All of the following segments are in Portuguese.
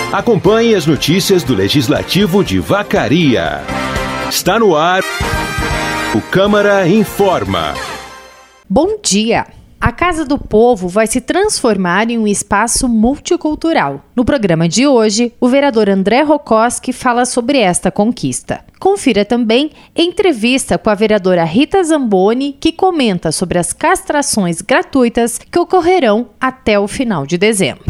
Acompanhe as notícias do Legislativo de Vacaria. Está no ar o Câmara Informa. Bom dia! A Casa do Povo vai se transformar em um espaço multicultural. No programa de hoje, o vereador André Rokoski fala sobre esta conquista. Confira também entrevista com a vereadora Rita Zamboni, que comenta sobre as castrações gratuitas que ocorrerão até o final de dezembro.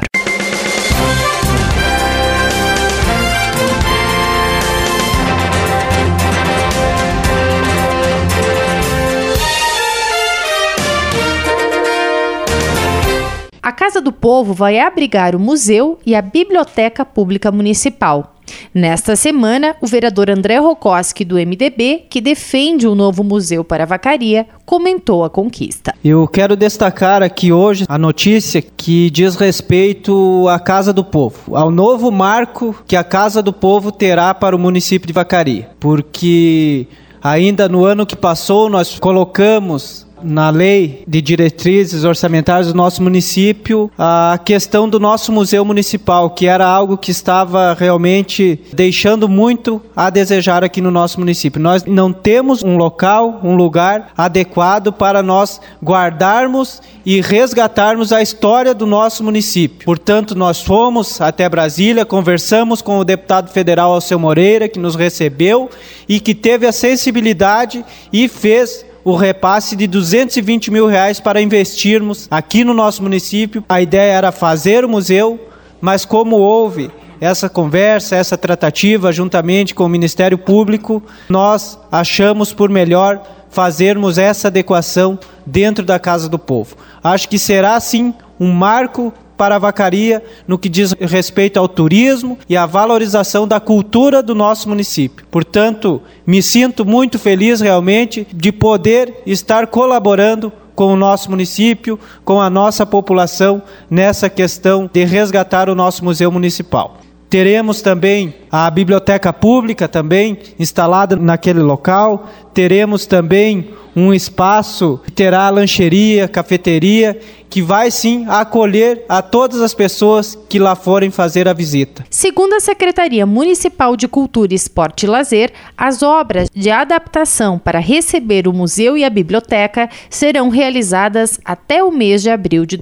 A Casa do Povo vai abrigar o Museu e a Biblioteca Pública Municipal. Nesta semana, o vereador André Rokoski, do MDB, que defende o novo museu para Vacaria, comentou a conquista. Eu quero destacar aqui hoje a notícia que diz respeito à Casa do Povo, ao novo marco que a Casa do Povo terá para o município de Vacaria, porque ainda no ano que passou nós colocamos na lei de diretrizes orçamentárias do nosso município a questão do nosso museu municipal, que era algo que estava realmente deixando muito a desejar aqui no nosso município. Nós não temos um local, um lugar adequado para nós guardarmos e resgatarmos a história do nosso município. Portanto, nós fomos até Brasília, conversamos com o deputado federal Alceu Moreira, que nos recebeu e que teve a sensibilidade e fez o repasse de R$220 mil para investirmos aqui no nosso município. A ideia era fazer o museu, mas como houve essa conversa, essa tratativa juntamente com o Ministério Público, nós achamos por melhor fazermos essa adequação dentro da Casa do Povo. Acho que será sim um marco para a Vacaria no que diz respeito ao turismo e à valorização da cultura do nosso município. Portanto, me sinto muito feliz realmente de poder estar colaborando com o nosso município, com a nossa população nessa questão de resgatar o nosso museu municipal. Teremos também a biblioteca pública também instalada naquele local. Teremos também um espaço que terá lancheria, cafeteria, que vai sim acolher a todas as pessoas que lá forem fazer a visita. Segundo a Secretaria Municipal de Cultura, Esporte e Lazer, as obras de adaptação para receber o museu e a biblioteca serão realizadas até o mês de abril de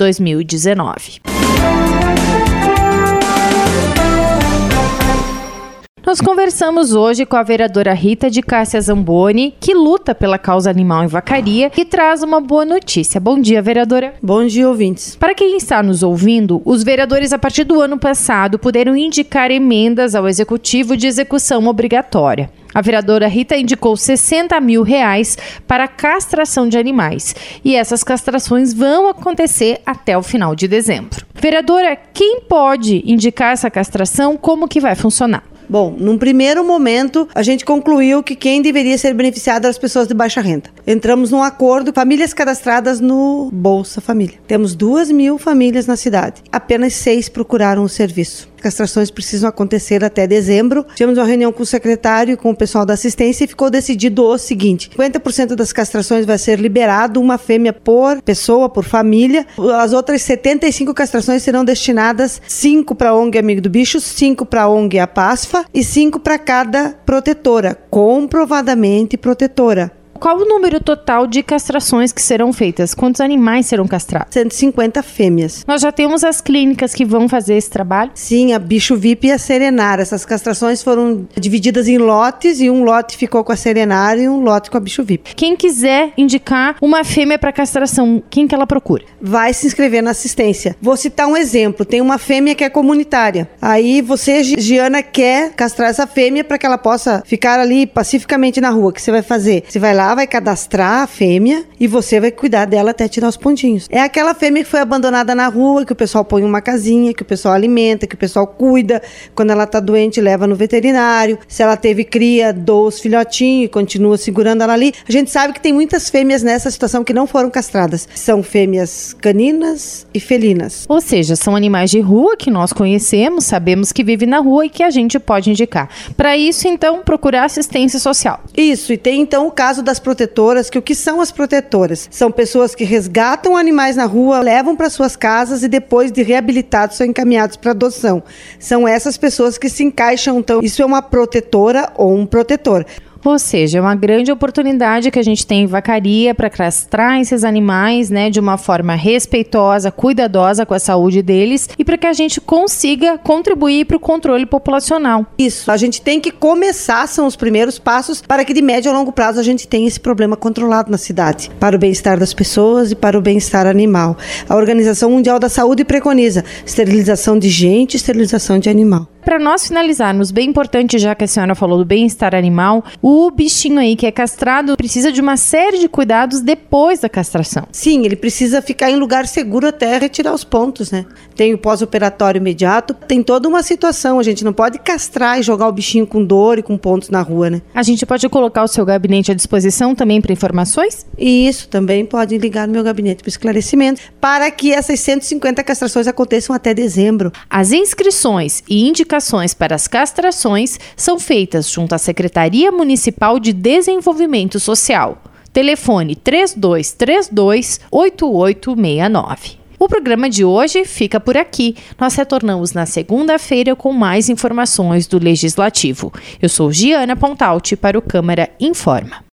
2019. Nós conversamos hoje com a vereadora Rita de Cássia Zamboni, que luta pela causa animal em Vacaria e traz uma boa notícia. Bom dia, vereadora. Bom dia, ouvintes. Para quem está nos ouvindo, os vereadores, a partir do ano passado, puderam indicar emendas ao Executivo de execução obrigatória. A vereadora Rita indicou R$60 mil para a castração de animais. E essas castrações vão acontecer até o final de dezembro. Vereadora, quem pode indicar essa castração? Como que vai funcionar? Bom, num primeiro momento, a gente concluiu que quem deveria ser beneficiado eram as pessoas de baixa renda. Entramos num acordo, famílias cadastradas no Bolsa Família. Temos 2.000 famílias na cidade. Apenas 6 procuraram o serviço. Castrações precisam acontecer até dezembro. Tivemos uma reunião com o secretário e com o pessoal da assistência e ficou decidido o seguinte: 50% das castrações vai ser liberado, uma fêmea por pessoa, por família. As outras 75 castrações serão destinadas 5 para a ONG Amigo do Bicho, 5 para a ONG APASFA e 5 para cada protetora, comprovadamente protetora. Qual o número total de castrações que serão feitas? Quantos animais serão castrados? 150 fêmeas. Nós já temos as clínicas que vão fazer esse trabalho? Sim, a Bicho VIP e a Serenar. Essas castrações foram divididas em lotes e um lote ficou com a Serenar e um lote com a Bicho VIP. Quem quiser indicar uma fêmea para castração, quem que ela procura? Vai se inscrever na assistência. Vou citar um exemplo. Tem uma fêmea que é comunitária. Aí você, Giana, quer castrar essa fêmea para que ela possa ficar ali pacificamente na rua. O que você vai fazer? Você vai lá, vai cadastrar a fêmea e você vai cuidar dela até tirar os pontinhos. É aquela fêmea que foi abandonada na rua, que o pessoal põe uma casinha, que o pessoal alimenta, que o pessoal cuida. Quando ela tá doente, leva no veterinário. Se ela teve cria, doa os filhotinhos e continua segurando ela ali. A gente sabe que tem muitas fêmeas nessa situação que não foram castradas. São fêmeas caninas e felinas. Ou seja, são animais de rua que nós conhecemos, sabemos que vivem na rua e que a gente pode indicar. Para isso, então, procurar assistência social. Isso, e tem então o caso da das protetoras, que o que são as protetoras? São pessoas que resgatam animais na rua, levam para suas casas e depois de reabilitados são encaminhados para adoção. São essas pessoas que se encaixam, então isso é uma protetora ou um protetor. Ou seja, é uma grande oportunidade que a gente tem em Vacaria para castrar esses animais, né, de uma forma respeitosa, cuidadosa com a saúde deles e para que a gente consiga contribuir para o controle populacional. Isso, a gente tem que começar, são os primeiros passos para que de médio a longo prazo a gente tenha esse problema controlado na cidade, para o bem-estar das pessoas e para o bem-estar animal. A Organização Mundial da Saúde preconiza esterilização de gente, esterilização de animal. Para nós finalizarmos, bem importante, já que a senhora falou do bem-estar animal, o bichinho aí que é castrado precisa de uma série de cuidados depois da castração. Sim, ele precisa ficar em lugar seguro até retirar os pontos, né? Tem o pós-operatório imediato, tem toda uma situação, a gente não pode castrar e jogar o bichinho com dor e com pontos na rua, né? A gente pode colocar o seu gabinete à disposição também para informações? E isso, também pode ligar no meu gabinete para esclarecimento, para que essas 150 castrações aconteçam até dezembro. As inscrições e indicações para as castrações são feitas junto à Secretaria Municipal de Desenvolvimento Social. Telefone 3232-8869. O programa de hoje fica por aqui. Nós retornamos na segunda-feira com mais informações do Legislativo. Eu sou Giana Pontalti para o Câmara Informa.